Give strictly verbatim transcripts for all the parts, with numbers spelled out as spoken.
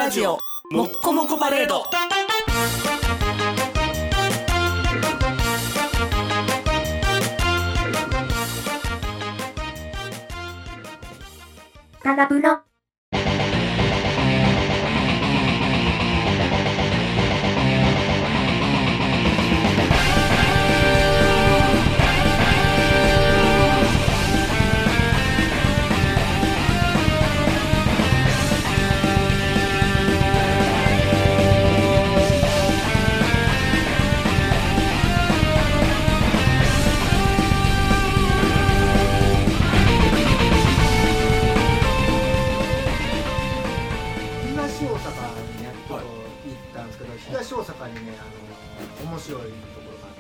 ラジオもっこもこパレード。 タガプロ。 東大阪にね、あの面白いところがあって、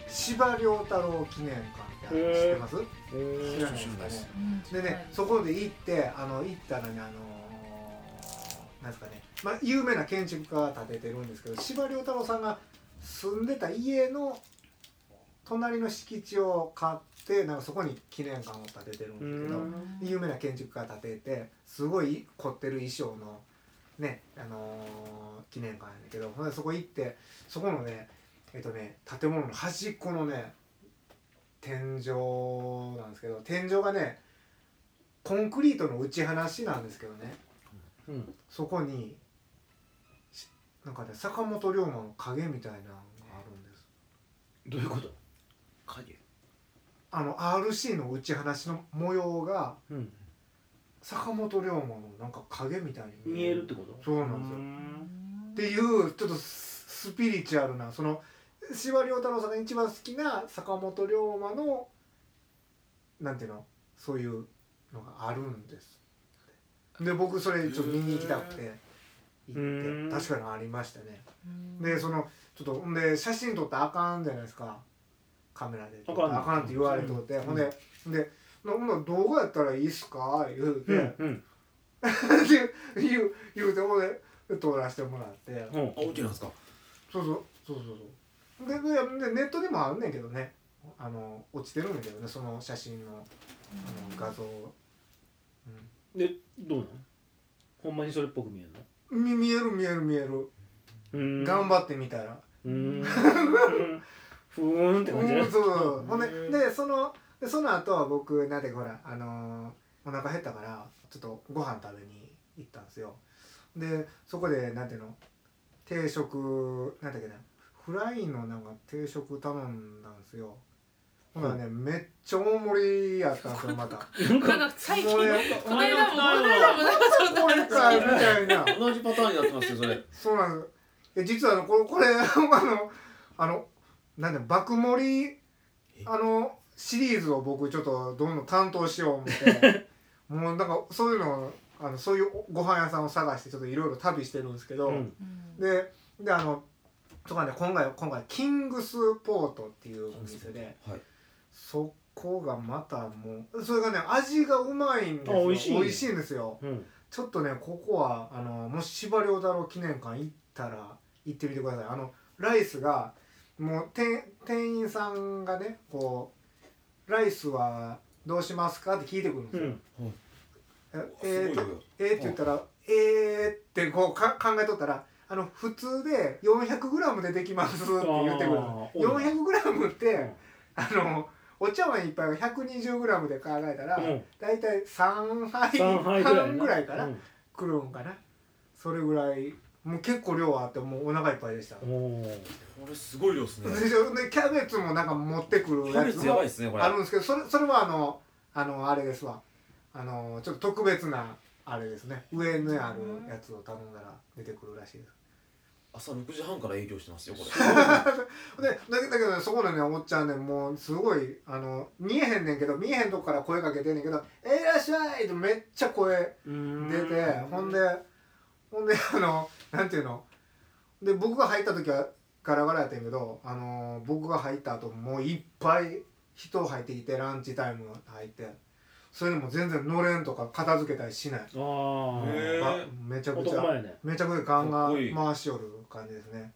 司馬遼太郎記念館ってあるの知ってます？知らないですかね。でね、そこで行ってあの行ったらね、あのなんですかね、まあ有名な建築家が建ててるんですけど、司馬遼太郎さんが住んでた家の隣の敷地を買ってなんかそこに記念館を建ててるんですけど、有名な建築家が建ててすごい凝ってる衣装のね、あのー、記念館やねんけど、ほんでそこ行ってそこのねえっとね建物の端っこのね天井なんですけど、天井がねコンクリートの打ち放しなんですけどね、うん、そこになんかね坂本龍馬の影みたいなのがあるんです。 どういうこと？影？ あの アールシー の打ち放しの模様が、うん、坂本龍馬のなんか影みたいに見えるってこと？ そうなんですよ。っていうちょっとスピリチュアルな、その司馬遼太郎さんが一番好きな坂本龍馬のなんていうの、そういうのがあるんです。で僕それちょっと見に行きたくて行って、確かにありましたね。でそのちょっとで写真撮ったらあかんじゃないですか、カメラで撮ったらあかんって言われとって、うん、ほんででほんなら動画やったらいいっすか言うて、うんうん、言う言うてほんで撮らせてもらって、 うん、あ、OKなんですか？ そうそうそうそうそうででネットでもあるねんけどね、あの落ちてるんだけどね、その写真の、あの画像、 うん、でどうなの？ほんまにそれっぽく見えるの？ み見える見える見える。うん頑張ってみたらうーんふーんって感じで、 うん、そうほんででそのでその後は僕なんてほらあのー、お腹減ったからちょっとご飯食べに行ったんですよ。でそこでなんていうの定食なんだっけなフライのなんか定食頼んだんですよ。ほらね、うん、めっちゃ大盛りやったんですよまた。 なんか最近この間もこの間もこれかみたいな同じパターンになってますよそれ。 そうなんです。え実はあのこれこれあのあのなんだ爆盛りあのシリーズを僕ちょっとどんどん担当しよう思ってもうなんかそういうのあのそういうご飯屋さんを探してちょっといろいろ旅してるんですけど、うん、でであのとかね今回今回キングスポートっていうお店で、はい、そこがまたもうそれがね味がうまいんですよ。美味しい、美味しいんですよ、うん、ちょっとねここはあのもし司馬遼太郎記念館行ったら行ってみてください。あのライスがもう店員さんがねこうライスはどうしますかって聞いてくるんですよ、うんうん、えーとえーって言ったらえーってこうか考えとったらあの普通で よんひゃくグラム でできますって言ってくる。よんひゃくグラム ってあのお茶碗一杯が ひゃくにじゅうグラム で考えたら、うん、だいたいさんはいはんぐらいかな、うん、来るんかな。それぐらいもう結構量あってもうお腹いっぱいでした。 おこれすごい量ですね。 でキャベツもなんか持ってくるやつもあるんですけど、それそれはあのあのあれですわ。あのちょっと特別なあれですね。上にあるやつを頼んだら出てくるらしいです。 朝ろくじはんから営業してますよこれ。でだけどねそこのねおっちゃんねもうすごいあの見えへんねんけど見えへんとこから声かけてんねんけど「えいらっしゃい!」ってめっちゃ声出てほんでほんであのなんていうので僕が入った時はガラガラやったんやけどあの僕が入った後もういっぱい人入ってきてランチタイム入ってそれでも全然のれんとか片付けたりしない。あへめちゃくちゃ、ね、めちゃくちゃガンガン回しよる感じですね。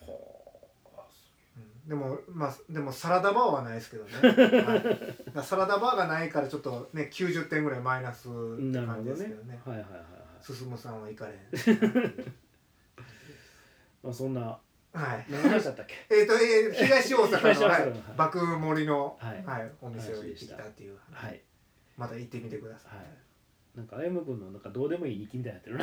うん、でもまあでもサラダバーはないですけどね、はい、サラダバーがないからちょっとねきゅうじゅってんぐらいマイナスって感じですけどね。 進さんは行かれへんまあそんなはい何の話だったっけえっと、えー、東大阪の、 東大阪のはいはい爆盛りの、 ははいいお店を行ってきたっていう、 はいまた行ってみてください、 はいなんかあやむくんのなんかどうでもいい日記みたいになってるな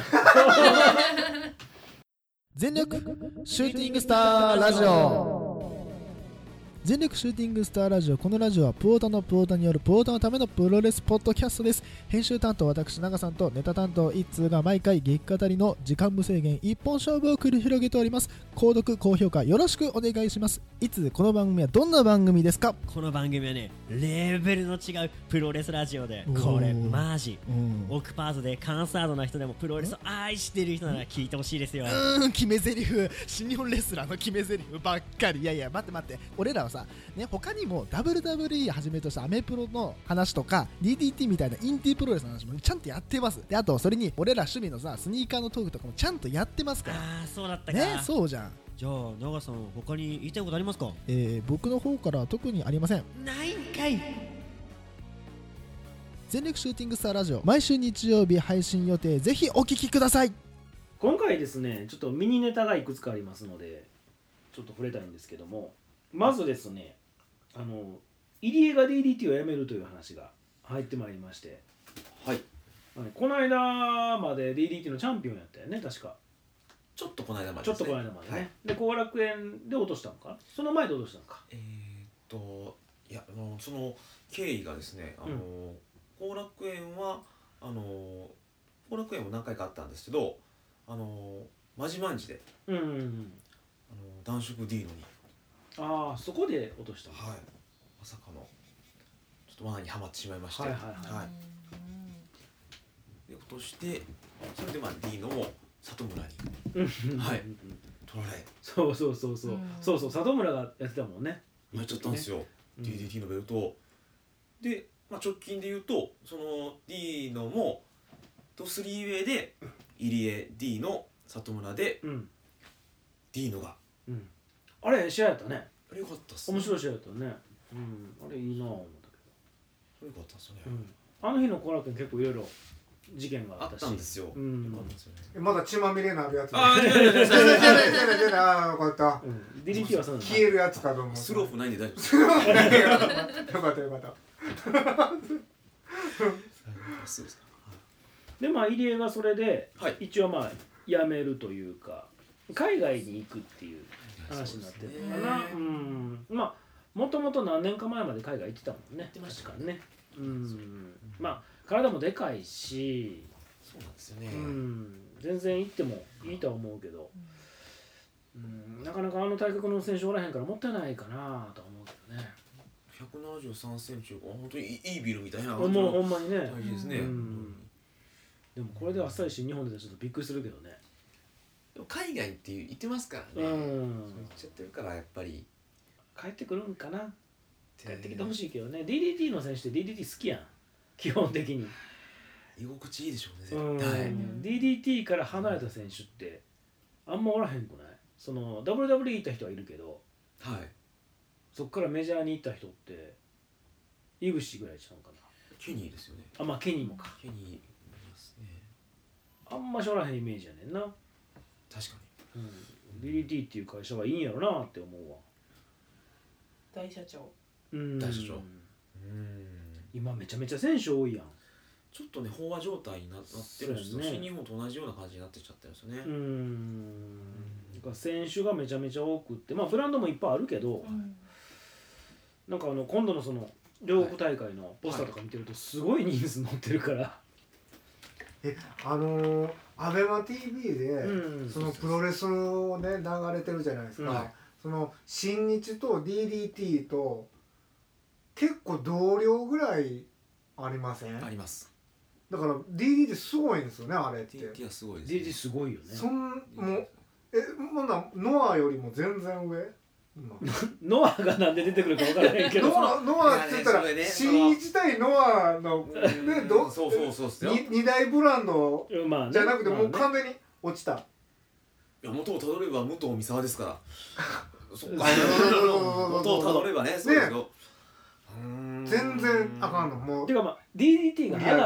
全力シューティングスターラジオ全力シューティングスターラジオ。このラジオはプオタのプオタによるプオタのためのプロレスポッドキャストです。編集担当私長さんとネタ担当一通が毎回激語りの時間無制限一本勝負を繰り広げております。購読高評価よろしくお願いします。いつこの番組はどんな番組ですか？ この番組はねレベルの違うプロレスラジオでこれマジオクパートでカンサードな人でもプロレスを愛してる人なら聞いてほしいですよ。 うーん決め台詞新日本レスラーの決め台詞ばっかり。いやいや待って待って俺らはさね、他にも ダブリューダブリューイー はじめとしたアメプロの話とか ディーディーティー みたいなインディープロレスの話もちゃんとやってます。であとそれに俺ら趣味のさスニーカーのトークとかもちゃんとやってますからああそうだったかね。そうじゃん。 じゃあ長さん他に言いたいことありますか？ えー、僕の方からは特にありません。 ないんかい。 全力シューティングスターラジオ毎週日曜日配信予定。ぜひお聞きください。 今回ですねちょっとミニネタがいくつかありますのでちょっと触れたいんですけども、まずですねあの入江が ディーディーティー をやめるという話が入ってまいりまして、 はいこの間まで ディーディーティー のチャンピオンやったよね確か。 ちょっとこの間までちょっですねとこの間までね、 はい、 で後楽園で落としたのかその前で落としたのか。 えー、っといやあのその経緯がですねあの後、うん、楽園はあの後楽園も何回かあったんですけどあのマジマンジで、 うんうんうん、 あの男色 D のにああそこで落としたの。 はいまさかのちょっと罠にはまってしまいまして、 はいはいはい、 はい、で落としてそれでまあ D のも里村にはい取られそうそうそうそう、うん、そうそう里村がやってたもんね。 やっちゃったんですよ、うん、ディーディーティー のベルトで、まあ、直近で言うとその D のもとスリーウェイで入江 D の里村で、うん、D のが、 うん、あれ試合やったね。 あれよかったっすね。 面白い試合やったね、うん、あれいいなぁ思ったけどよかったっすね、 うん、あの日の後楽園結構いろいろ事件があったしあったんですよ、うん、よかったですよね。 まだ血まみれになるやつああ違う違う違う違う違う違う違うああよかった、 うん、ディーディーティー はそうなんだ。 消えるやつかと思う。 スロープないんで大丈夫ですよかったよかったそうですか。 でまあ入江がそれで、はい、一応まあ辞めるというか海外に行くっていう話になってるのかな。う、ね、うんまあもともと何年か前まで海外行ってたもんね。確かにね。うん、まあ体もでかいしそうなんですよね、 うん、全然行ってもいいとは思うけど、うん、なかなかあの体格の選手おらへんからもったいないかなとは思うけどね。 ひゃくななじゅうさんセンチ本当にいいビルみたいなもうほんまにね大事ですね、うん、 でもこれであっさりして日本でちょっとびっくりするけどね。 でも海外って言ってますからね、うん、そう言っちゃってるからやっぱり帰ってくるんかな。帰ってきてほしいけどね。 ディーディーティー の選手って ディーディーティー 好きやん基本的に。 居心地いいでしょうね絶対、うん、 ディーディーティー から離れた選手ってあんまおらへんくない？その ダブリューダブリューイー 行った人はいるけど、 はい、 そっからメジャーに行った人って井口ぐらいちゃうかな。 ケニーですよね。 あまあケニーもか。 ケニーいますね。 あんましおらへんイメージやねんな。 確かに、うん、ディーディーティー っていう会社はいいんやろなって思うわ。 大社長。 うん大社長。うん今めちゃめちゃ選手多いやん。 ちょっとね飽和状態になってるし、ね、新日本と同じような感じになってきちゃってるんですよね。 うんうんだから選手がめちゃめちゃ多くってまあブランドもいっぱいあるけど、うん、なんかあの今度のその両国大会のポスターとか見てるとすごい人数乗ってるから、はいはい、 えあのー、アベマ ティービー で、うん、そのプロレスをね流れてるじゃないですか、うん、その新日と ディーディーティー と結構同量ぐらいありません？ あります。 だから ディーディーティー すごいんですよねあれって。 ディーディーティー はすごいです、 ね、ディーディーティー すごいよね。 そんもうえまだノアよりも全然上ノアがなんで出てくるか分からへんけどノアノアって言ったら、ね、新日対ノアのねどそうそうそうっすよ。 二大ブランドじゃなくて、まあね、もう完全に落ちた。いや元をたどれば武藤三沢ですからそっか元をたどればねそうですよ、ね、 全然あかんのもうてかまあ ディーディーティー が上がった ディーディーテ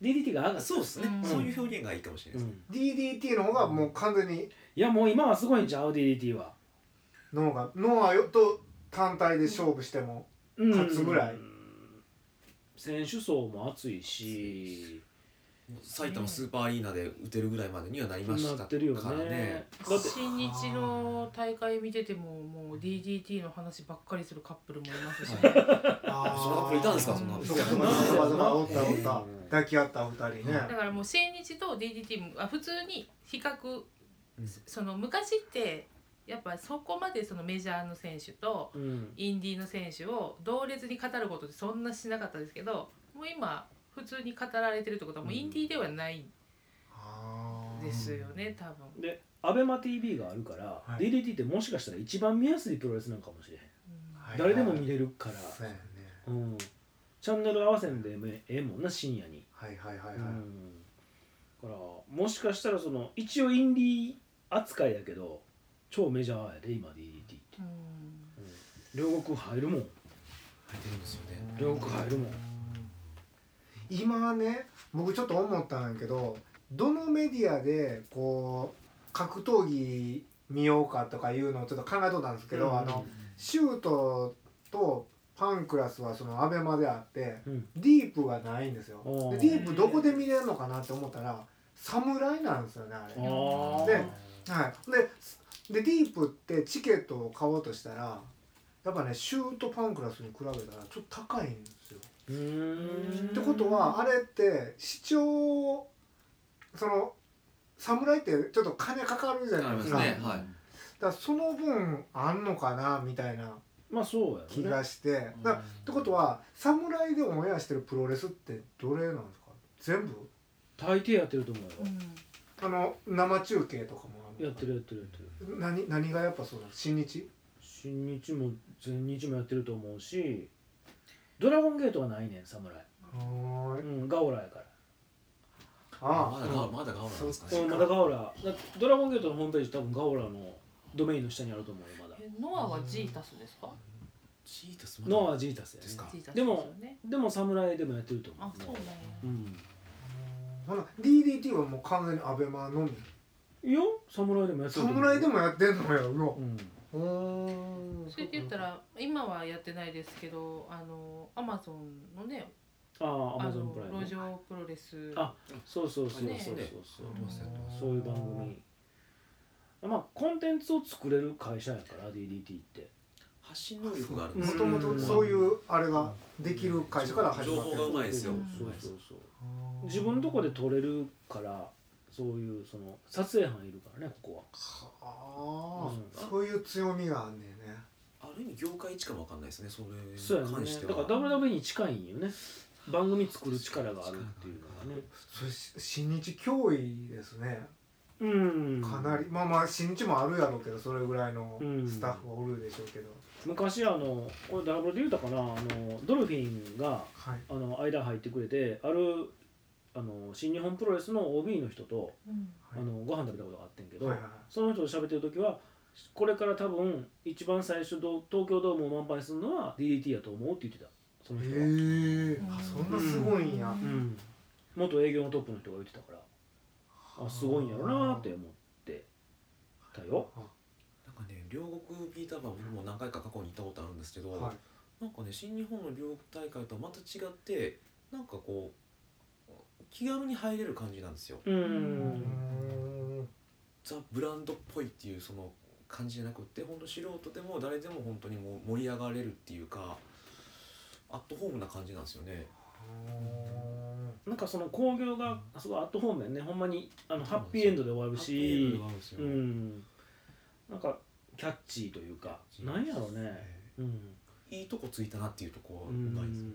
ディーディーティー が上がった。 そうですね、 うんそういう表現がいいかもしれないですね、 ディーディーティー の方がもう完全にいやもう今はすごいんちゃう ディーディーティー は。 脳がノアと単体で勝負しても勝つぐらい、 うん選手層も厚いし、 埼玉スーパーアリーナで打てるぐらいまでにはなりましたなってるよからねね。だって新日の大会見ててももう ディーディーティー の話ばっかりするカップルもいますしね。 あそのカップルいたんですかそんなそうかそうかそうかそうかおったおった抱き合ったお二人ねだからもう新日と ディーディーティー もあ普通に比較、その昔ってやっぱそこまでそのメジャーの選手とうんインディーの選手を同列に語ることってそんなしなかったですけど、もう今普通に語られてるってことはもうインディーではないあーですよね多分。 でアベマ ティービー があるから、 はいディーディーティー ってもしかしたら一番見やすいプロレスなんかもしれへん、 はい誰でも見れるから、 そうやねうん、チャンネル合わせんでもええもんな深夜に、 はいはいはいはい、 うん、だからもしかしたらその一応インディー扱いやけど超メジャーやで今 ディーディーティー って、 うんうん、両国入るもん入ってるんですよね両国入るもん。 今ね僕ちょっと思ったんやけどどのメディアでこう格闘技見ようかとかいうのをちょっと考えとったんですけど、 うんあのシュートとパンクラスはそのアベマであって、 うんディープがないんですよ。 おーでディープどこで見れるのかなって思ったら侍なんですよねあれ。 あーではい、ででディープってチケットを買おうとしたらやっぱねシュートパンクラスに比べたらちょっと高いんですよ。 うーんってことはあれって視聴その侍ってちょっと金かかるじゃないですか。 ありますねはいだからその分あんのかなみたいなまあそうやろね気がして、だからってことは侍でオンエアしてるプロレスってどれなんですか？全部大抵やってると思うよ、 あの生中継とかもあるのかやってるやってるやってる何何がやっぱそうなの？新日？ 新日も全日もやってると思うしドラゴンゲートはないねん侍、 はーい。 うん、ガオラやからあまだガオまだガオなんですかねそううんまだガオラだドラゴンゲートのホームページ多分ガオラのドメインの下にあると思うよまだえノアはジータスですか？ ジータスまだノアはジータスやねですかジータスでもすよね。 でも侍でもやってると思うあそうなんや。 うんほな ディーディーティー はもう完全にアベマのみ。 いや侍でもやってると思う侍でもやってんのよ。うわうんうーん。 それって言ったら今はやってないですけど、あのアマゾンのね、 ああアあマゾンプライのム路上プロレス。 あそうそうそうそうそうねそうやってますやってますそういう番組まあコンテンツを作れる会社やから ディーディーティー って発信能力があるんですもよともとそういうあれができる会社から始まって情報がうまいですよそうそうそう自分のとこで撮れるからそういうその撮影班いるからねここああ、 うんそういう強みがあんねんね。 ある意味業界一かもわかんないですねそれはそうやねに関してはだから ダブリューダブリュー に近いんよね番組作る力があるっていうのがねそれし新日脅威ですね。 うんかなり、まあまあ新日もあるやろうけどそれぐらいのうんスタッフがおるでしょうけど。 昔あのこれダブルで言うたかなあのドルフィンがはい。 あの間入ってくれてあるあの新日本プロレスの オービー の人とうんあのご飯食べたことがあってんけど、 はいはいはいその人と喋ってる時はこれから多分一番最初ど東京ドームを満杯するのは ディーディーティー やと思うって言ってたその人は、 へえ、あそんなすごいんや。 うん、元営業のトップの人が言ってたからあすごいんやろなって思ってたよ。 なんかね両国ピーターバー僕も何回か過去に行ったことあるんですけど、 はい。 なんかね新日本の両国大会とはまた違ってなんかこう気軽に入れる感じなんですよ。 うん、 うーんザ・ブランドっぽいっていうその感じじゃなくって本当素人でも誰でも本当にもう盛り上がれるっていうかアットホームな感じなんですよね。 なんかその興行がすごいアットホームやねほんまにあのハッピーエンドで終わるハッピーエンドでし終わるんですようんなんかキャッチーというかなんやろうね、うん、 いいとこついたなっていうとこうんうまいですよね。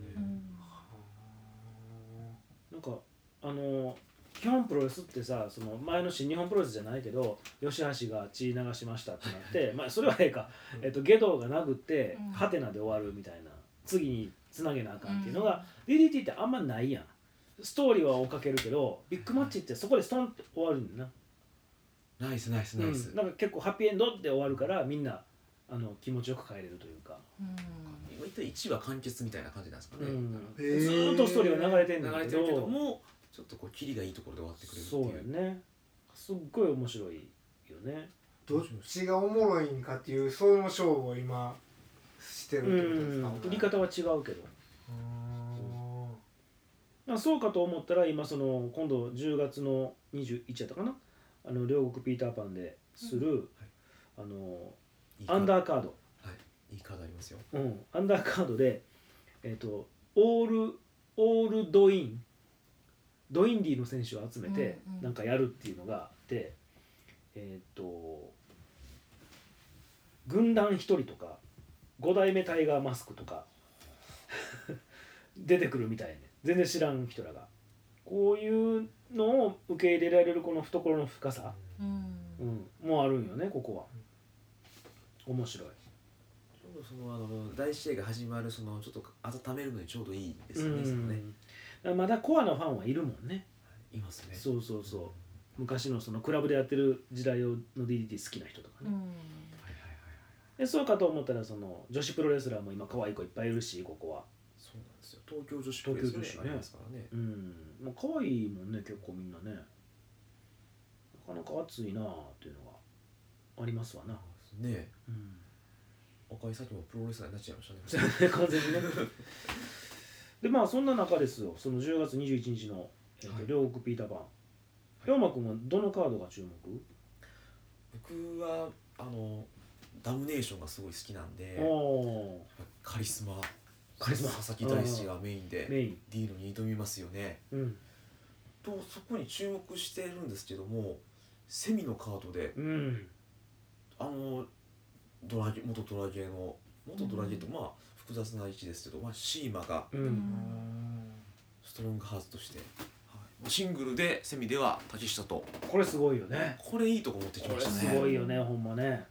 なんかあの基本プロレスってさその前の新日本プロレスじゃないけど吉橋が血流しましたってなってまあそれはええか、えっと、ゲドウが殴ってうんハテナで終わるみたいな次につなげなあかんっていうのが、ディーディーティー ってあんまないやんストーリーは追っかけるけどビッグマッチってそこでストンって終わるんだな、 ナイスナイスナイス。 うん、なんか結構ハッピーエンドで終わるからみんなあの気持ちよく帰れるというか、 うん今言ったいちわ完結みたいな感じなんですかね。 うんへーずーっとストーリーは流れてんだけど流れてるけどもちょっとこうキリがいいところで終わってくれるってそいううやねすっごい面白いよねどっちがおもろいんかっていうその勝負を今してるってことですか。 売り方は違うけどまあそうかと思ったら今その今度じゅうがつのにじゅういちやったかなあの両国ピーターパンでする、うんはい、あのいいアンダーカード、 はい、いいカードありますよ、 うん、アンダーカードでえっ、ー、とオールオールドインドインディの選手を集めてなんかやるっていうのがあって、うんうん、えっ、ー、と軍団ひとりとかご代目タイガーマスクとか出てくるみたいね全然知らん人らがこういうのを受け入れられるこの懐の深さ、うんうん、もうあるんよねここは面白いちょうどそのあの大試合が始まるそのちょっと温めるのにちょうどいいですよね、そのねまだコアなファンはいるもんねいますねそうそうそう昔のそのクラブでやってる時代の ディーディーティー 好きな人とかね、うんでそうかと思ったらその女子プロレスラーも今可愛い子いっぱいいるしここはそうなんですよ東京女子プロレスラーありますからねうんまあ可愛いもんね結構みんなねなかなか熱いなっていうのがありますわなねえ、うん、赤井咲もプロレスラーになっちゃいましたね完全にねでまあそんな中ですよそのじゅうがつにじゅういちにちの、えーとはい、両国ピーターパン龍馬君はどのカードが注目？ 僕はあのダムネーションがすごい好きなんでカリスマカリスマ佐々木大志がメインでメイン D のに挑みますよね、うん、とそこに注目してるんですけどもセミのカードで、うん、あのドラゲ元ドラゲーの元ドラゲーって、うん、まあ複雑な位置ですけど、まあ、シーマが、うん、ストロングハーツとして、はい、シングルでセミでは竹下とこれすごいよねこれいいとこ持ってきましたねこれすごいよねほんまね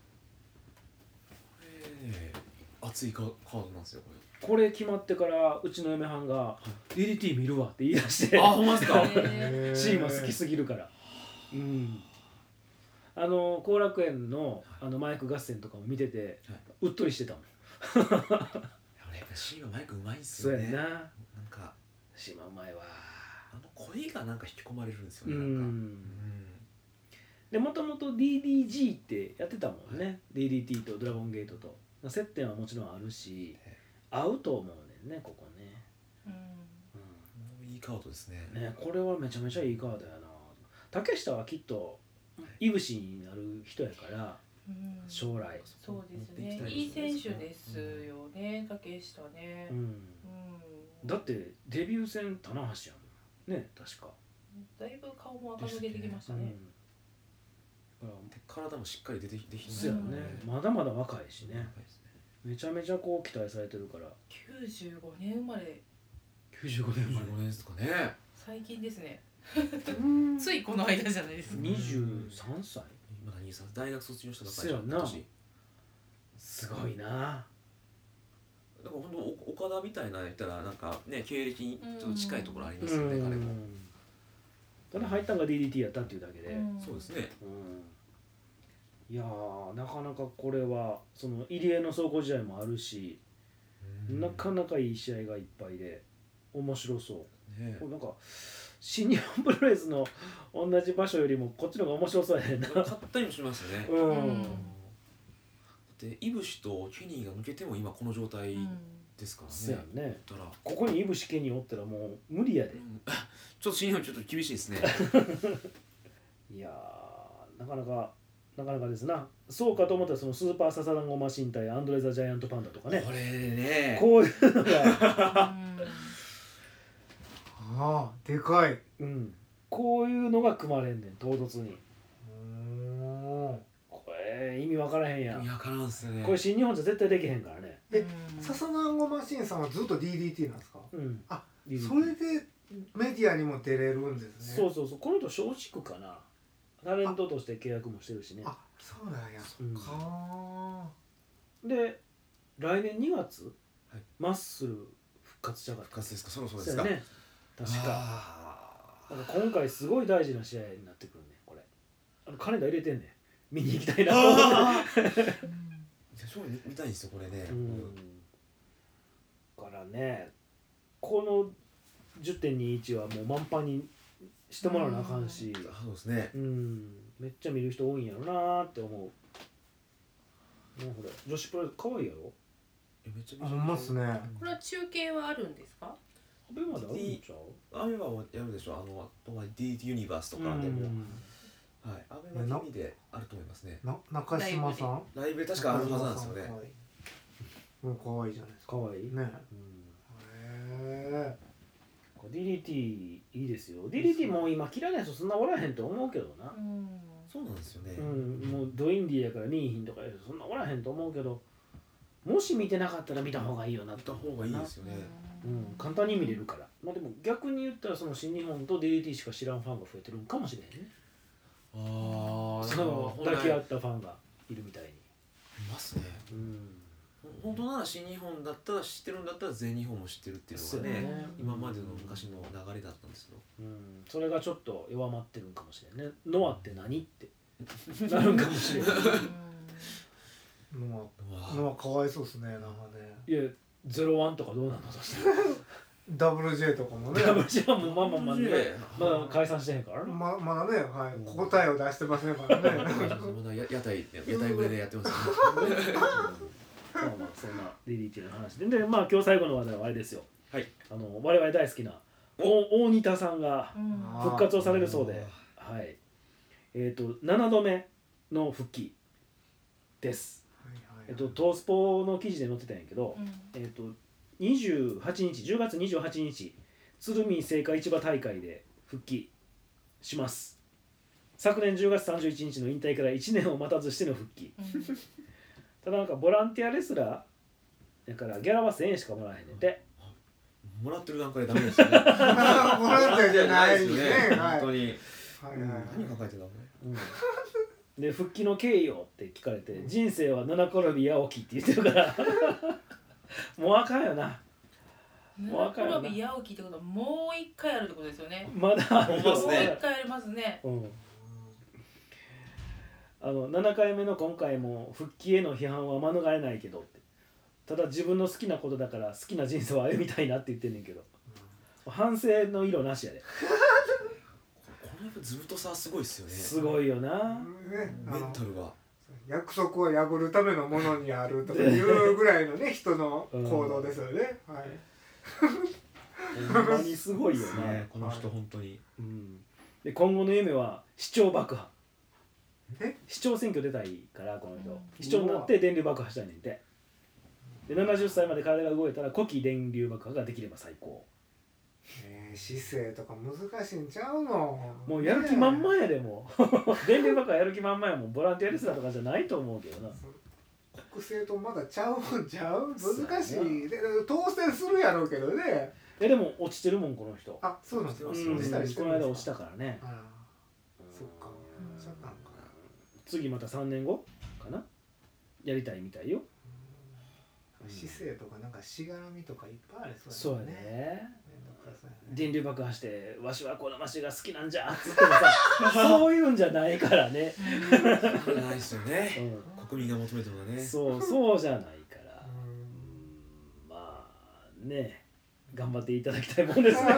熱いカードなんですよこれこれ決まってからうちの嫁はんが ディーディーティー 見るわって言い出してあほんまですかシーマ好きすぎるからうんあの後楽園のあのマイク合戦とかも見てて、はい、うっとりしてたもんやっぱシーママイクうまいっすよねそうやななんかシーマうまいわあの声がなんか引き込まれるんですよねなんかうんでもともと ディーディージー ってやってたもんね、はい、ディーディーティー とドラゴンゲートと接点はもちろんあるし合うと思うねんねここね、うんうん、いいカードですねねこれはめちゃめちゃいいカードやな竹下はきっといぶしになる人やから、うん、将来そうですねいい選手ですよね、うん、竹下ね、うんうん、 だってデビュー戦棚橋やもんね確かだいぶ顔も赤く出てきましたね、 うん、体もしっかり出てきてますよね、うん、まだまだ若いしねめちゃめちゃこう期待されてるからきゅうじゅうごねん生まれきゅうじゅうごねん生まれきゅうじゅうごねんですかね最近ですねついこの間じゃないですかにじゅうさんさいまだにじゅうさん大学卒業したばっかりじゃんすごいなだから本当岡田みたいな言ったらなんかね経歴にちょっと近いところありますよね彼もただ入ったのが ディーディーティー やったっていうだけでそうですね、 うん、いやーなかなかこれはその入江の壮行試合もあるしなかなかいい試合がいっぱいで面白そう、ね、これなんか新日本プロレスの同じ場所よりもこっちの方が面白そうやねんな買ったりもしますよね、うん、だってイブシとケニーが抜けても今この状態ですからね、 そうやねだからここにイブシケニーおったらもう無理やで、うん、 ちょっと新日本ちょっと厳しいですねいやーなかなかなかなかですなそうかと思ったらそのスーパーササダンゴマシン対アンドレ・ザ・ジャイアント・パンダとかねこれねこういうのがああでかい、 うん、こういうのが組まれんねん唐突にうんこれ意味わからへんやん意味わからんっすねこれ新日本じゃ絶対できへんからねえササダンゴマシンさんはずっと ディーディーティー なんですかうんあそれでメディアにも出れるんですねそうそうそうこの人松竹かなタレントとして契約もしてるしねあそうなんやそっか、 うん、で来年にがつ、はい、マッスル復活しちゃうから復活ですかそろそろですかね確かなんか今回すごい大事な試合になってくるねこれあのカレンダー入れてんねん見に行きたいなと思ってそう見たいんですよこれね、うん、 だからねこの じゅってんにじゅういち はもう満帆にしてもらわなあかんし、 そうですね、 うん、めっちゃ見る人多いんやろなーって思う。もうこれ女子プロレス可愛いやろ。 えめっちゃありますね。 これは中継はあるんですか？ アベマであるんちゃう？ アベマもやるでしょ。あのあとは ディーディーティー ユニバースとかでも、はい、アベマ ティーブイ であると思いますね。 な中島さんライブで確かあるはずなんですよね。 もう可愛いじゃないですか。 可愛いね。 うん、へえ。 ディーディーティー いいですよ。 ディーディーティー もう今嫌いな人そんなおらへんと思うけどな。 うん、 そうなんですよね、 うん、もうドインディーやから見いひんとかそんなおらへんと思うけど、もし見てなかったら見た方がいいよな。 見た方がいいですよね。 うん、簡単に見れるから。まあでも逆に言ったらその新日本と ディーディーティー しか知らんファンが増えてるんかもしれへんね。 ああ、 その抱き合ったファンがいるみたいにいますね。うん、本当なら新日本だったら知ってるんだったら全日本も知ってるっていうのがね、ね今までの昔の流れだったんですけど、 うん、それがちょっと弱まってるんかもしれんね。ノアって何ってなるんかもしれない。 ノア、ノアかわいそうですね、なんかね。 いや、ゼロワンとかどうなのとしたらダブルジェイ とかもね。 ダブルジェイ はもうまあまあまあね、まだ解散してへんからね。 ままだね、はい、答えを出してませんからね。 まだ屋台屋台ぶれでやってますね。 まあまあそんな ディーディーティー の話で、でまあ今日最後の話題はあれですよ。 はい。あの我々大好きな大大仁田さんが復活をされるそうで、はい。えっとななどめの復帰です。えっとトースポの記事で載ってたんやけど、えっとにじゅうはちにちじゅうがつにじゅうはちにち鶴見青果市場大会で復帰します。昨年じゅうがつさんじゅういちにちの引退からいちねんを待たずしての復帰。ただなんかボランティアレスラーだからギャラはせんえんしかもらえへんねんて。 もらってる段階でダメですよね。ボランティアじゃないですね。 本当に。はいはい。何考えてんだこれ。 うん、で復帰の経緯をって聞かれて、うん、人生は七転び八起きって言ってるからもうあかんよな。 もうあかんよな。七転び八起きってことはもう一回やるってことですよね。 まだありますね。 もう一回やりますね。うん。 あのななかいめの今回も復帰への批判は免れないけどって、ただ自分の好きなことだから好きな人生を歩みたいなって言ってんねんけど、うん、反省の色なしやで。 このやっぱずっとさすごいっすよね。 すごいよな、 ね、メンタルが約束を破るためのものにあるとかいうぐらいのね人の行動ですよね、うん、はいほんまにすごいよねこの人本当に、 うん、で今後の夢は市長爆破。市長選挙出たいからこの人、うん、市長になって電流爆破したいねんて。でななじゅっさいまで体が動いたら古希電流爆破ができれば最高。 えー、姿勢とか難しいんちゃうの。 もうやる気満々やでも電流爆破やる気満々やもん。ボランティアレスラーとかじゃないと思うけどな。 国政とまだちゃうんちゃう。難しいで当選するやろうけどね。 えでも落ちてるもんこの人。 あ、そうなんですよ、 うん、落ちたりしてるんですか。この間落ちたからね。あそっか、うん、そうなんか次またさんねんごかなやりたいみたいよ。 姿勢とかなんかしがらみとかいっぱいありそうやね。そうやね。電流爆破してわしはこのマシが好きなんじゃっつってもさそういうんじゃないからね。 そうじゃないですよね、うん、国民が求めてるのはね。 そうそうじゃないから、うん、まあね頑張っていただきたいもんですね。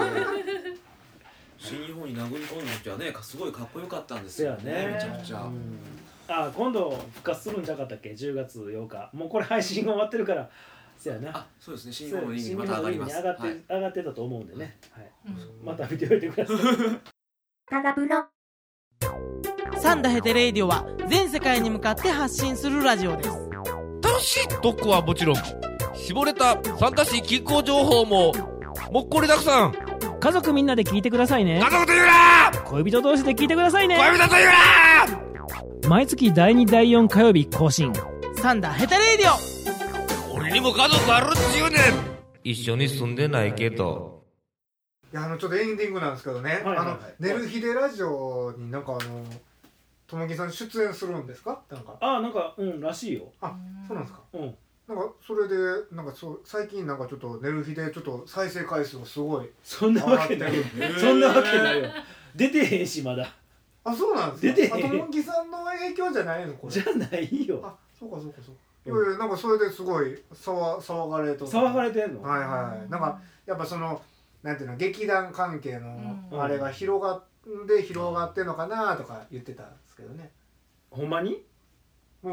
新日本に殴り込んだ時はねすごいかっこよかったんですよ ね, ねめちゃくちゃ、うん、 あ今度復活するんじゃなかったっけじゅうがつようか。もうこれ配信が終わってるからそうやな。 あそうですね新日本のリングにまた上がります。 上がって、はい、上がってたと思うんでね、はいうん、また見ておいてください。 タガプロサンダヘテレイディオは全世界に向かって発信するラジオです。 楽しい特区はもちろん絞れた参加し気候情報ももっこりたくさん。 家族みんなで聞いてくださいね。 家族と言うな。 恋人同士で聞いてくださいね。 恋人と言うな。毎月だいにだいよん火曜日更新サンダヘテレイディオ。俺にも家族あるっちゅうねん。一緒に住んでないけど。 いやあのちょっとエンディングなんですけどね、はいはいはい、あの寝る日でラジオになんかあのともきさん出演するんですか。なんかあなんかうんらしいよ。 あそうなんですか。 うんなんかそれでなんかそう最近なんかちょっと寝る日でちょっと再生回数がすごいそんなわけないそんなわけないよ。出てへんしまだ。 あそうなんですか。出てへん。あともきさんの影響じゃないのこれ。 じゃないよ。 あそうかそうかそうか。いやいやなんかそれですごい騒騒がれと騒がれてんの。 はいはい。なんかやっぱそのなんていうの劇団関係のあれが広がって広がってんのかなとか言ってたんですけどね。 ほんまに？ うん。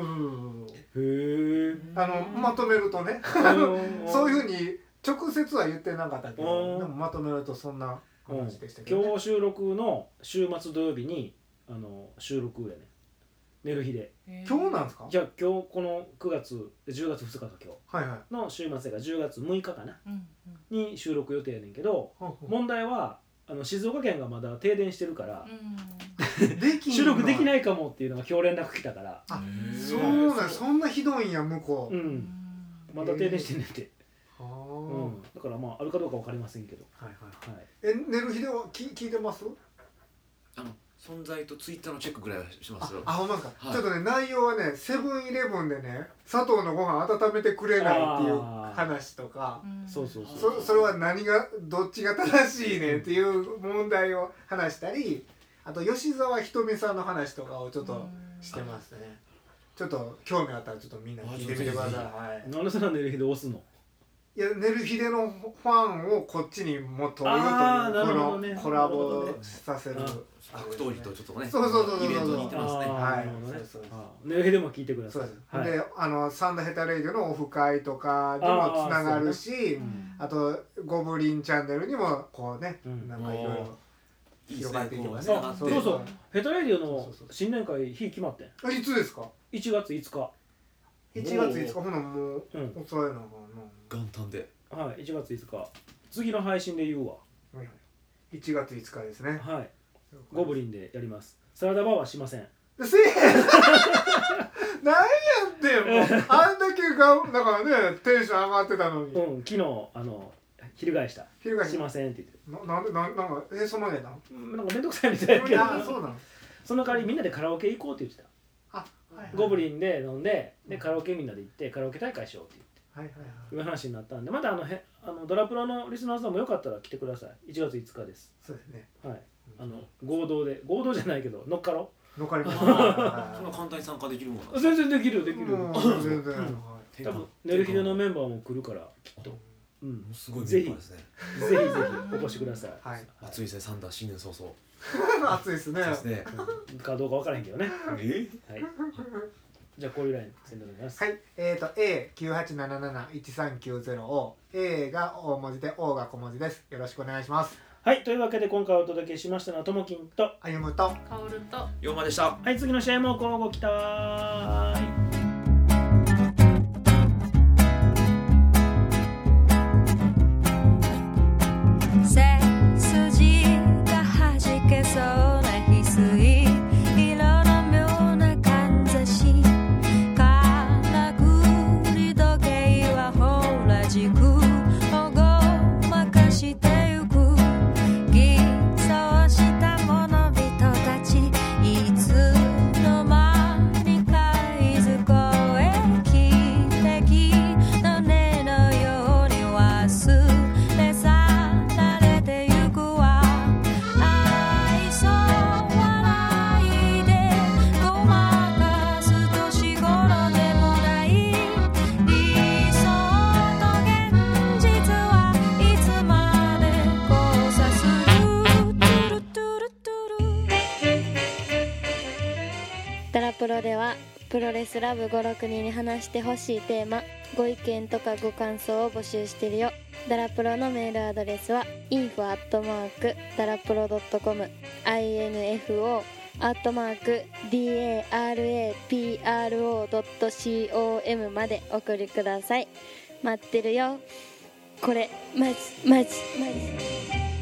へえ。 あのまとめるとねそういうふうに直接は言ってなかったけど、でもまとめるとそんな話でしたけど、ね、 今日収録の週末土曜日にあの収録やね。寝る日で。 今日なんですか？ じゃあ今日このくがつじゅうがつふつかか今日、 はいはい、 の週末がじゅうがつむいかかな、 うんうん、に収録予定やねんけど、うんうん、問題はあの静岡県がまだ停電してるから、うん、でき収録できないかもっていうのが今日連絡来たから。 あ、そうなん、そんなひどいんや向こう。 うん、まだ停電してんねんて。うん、だからまああるかどうかわかりませんけど。はいはいはい。 え、寝る日ではき聞いてます？ あの存在とツイッターのチェックぐらいはしますよ。 あ、ほんまですか、はい、ちょっとね内容はねセブンイレブンでね砂糖のご飯温めてくれないっていう話とか、 そうそうそう、 そ, それは何がどっちが正しいねんっていう問題を話したり、あと吉沢ひとみさんの話とかをちょっとしてますね。ちょっと興味あったらちょっとみんな聞いてみてください。はい、 なんでそんな寝る日で押すの？ いや、寝る日でのファンをこっちにもというというこのコラボさせる格闘技とちょっとね、 そうそうそうそう、 イベントに似てますね。はい。 寝る日でも聞いてください。 はい、で、あのサンダヘタレイディオのオフ会とかにもつながるし、あとゴブリンチャンネルにもこうね、なんかいろいろ広がっていきますね。 そうそう。ヘタレイディオの新年会日決まってん。 いつですか？ いちがついつか。 いちがついつか、ほなもうおそらいなのかな。元旦で。 はい、いちがついつか。次の配信で言うわ。 いちがついつかですね。 はい。ゴブリンでやります。サラダバーはしません。 せえへん。何やってんもう。あんだけがなんかねテンション上がってたのに。 うん、昨日あの翻した。翻しませんって言って。 ななんでなんなんかえその間な。 なんかめんどくさいみたいやけど。 あ、そうなの。 その代わりみんなでカラオケ行こうって言ってた。あ、はいはい、ゴブリンで飲んで、でカラオケみんなで行ってカラオケ大会しようって言って。はいはいはい。いう話になったんで、またあのへあのドラプロのリスナーさんもよかったら来てください。いちがついつかです。 そうですね。 はい。あの合同で合同じゃないけど乗っかろう。乗っかります。そんな簡単に参加できるもんなんですか？全然できるできる。 全然。 多分寝る日でのメンバーも来るからきっと。 うん。すごいメンバーですね。ぜひぜひお越しください。 はい。暑いですね、サンダー新年早々。 暑いですね。 ですね。 かどうかわからへんけどね。え？はい。じゃあこういうライン宣伝お願いします。 はい。えっと エーきゅうはちなななないちさんきゅうゼロ を A が大文字で O が小文字です。よろしくお願いします。 はい、というわけで今回お届けしましたのはともきんとあゆむとかおるとようまでした。 はい、次の試合もこうご期待。 背筋がはじけそうな翡翠色の妙なかんざしからくり時計はほら軸をごまかしてゆく偽装した者々たちいつの間にかいずこへ汽笛の音のように忘れ去られてゆくわ愛想笑いでごまかす年頃でもない理想と現実はいつまで交差するトゥルトゥルトゥルダラプロではプロレスラブごろくにんに話してほしいテーマご意見とかご感想を募集してるよ。ダラプロのメールアドレスは インフォ アットマーク ダラプロ ドットコム インフォ アットマーク ダラプロ ドットコム までお送りください。待ってるよ。これマジマジマジ